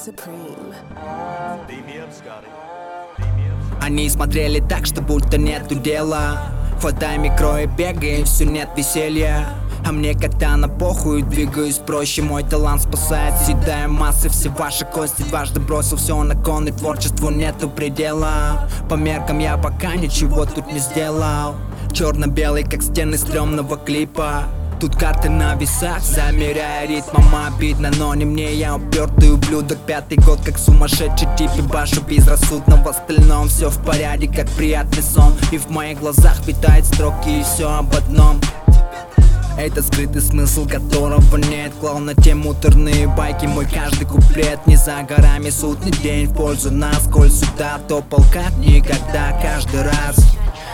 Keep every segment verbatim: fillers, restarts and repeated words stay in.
Они смотрели так, что будто нету дела. Хватай микро и бегай, все нет веселья. А мне как-то на похуй, двигаюсь проще. Мой талант спасает, съедая массы. Все ваши кости, дважды бросил все на кон, и творчеству нету предела. По меркам я пока ничего тут не сделал. Черно-белый, как стены стрёмного клипа. Тут карты на весах, замеряя ритмом обидно, но не мне, я упертый ублюдок. Пятый год, как сумасшедший тип, и башу безрассудно. В остальном все в порядке, как приятный сон. И в моих глазах витают строки, и все об одном. Это скрытый смысл, которого нет. Клал на те муторные байки, мой каждый куплет. Не за горами судный день в пользу нас. Коль сюда топал как никогда, каждый раз.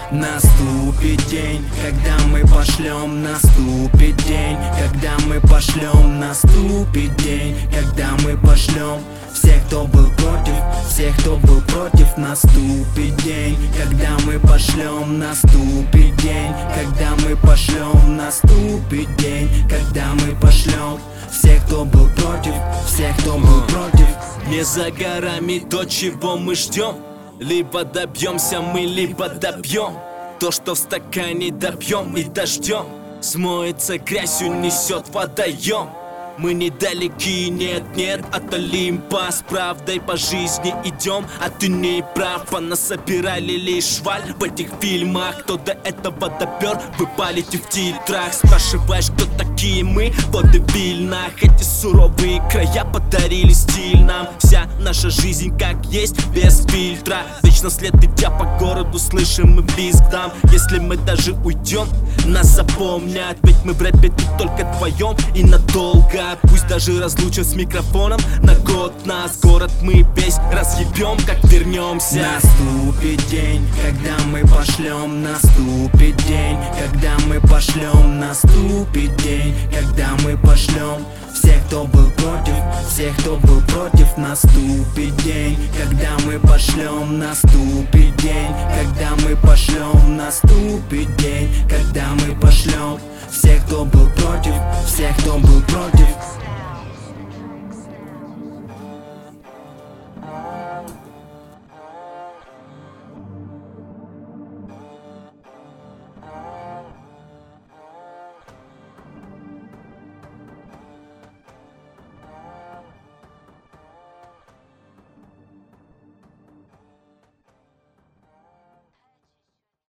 Наступит день, когда мы пошлем. Наступит день, когда мы пошлем. Наступит день, когда мы пошлем. Всех, кто был против, всех, кто был против. Наступит день, когда мы пошлем. Наступит день, когда мы пошлем. Наступит день, когда мы пошлем. Всех, кто был против, всех, кто был против. Не за горами то, чего мы ждем. Либо добьемся мы, либо добьем то, что в стакане добьем и дождем. Смоется грязь, унесет водоем. Мы недалеки, нет-нет, от Олимпа. С правдой по жизни идем, а ты не прав. Понасобирали лишь шваль в этих фильмах. Кто до этого допер, вы палите в титрах. Спрашиваешь, кто такие мы, водевильных. Эти суровые края подарили стиль нам. Вся наша жизнь как есть, без фильтра. Вечно след идя по городу, слышим мы визг там. Если мы даже уйдем, нас запомнят. Ведь мы в рэпе тут только вдвоем и надолго. Пусть даже разлучат с микрофоном на год нас. Город мы весь разъебем, как вернемся. Наступит день, когда мы пошлем. Наступит день, когда мы пошлем. Наступит день, когда мы пошлем. Всех, кто был против, всех, кто был против. Наступит день, когда мы пошлем. Наступит день, когда мы пошлем. Наступит день, когда мы пошлем. Всех, кто был против, всех, кто был против.